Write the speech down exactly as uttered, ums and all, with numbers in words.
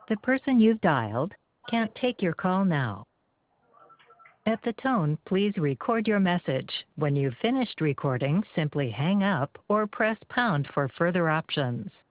The person you've dialed can't take your call now. At the tone, please record your message. When you've finished recording, simply hang up or press pound for further options.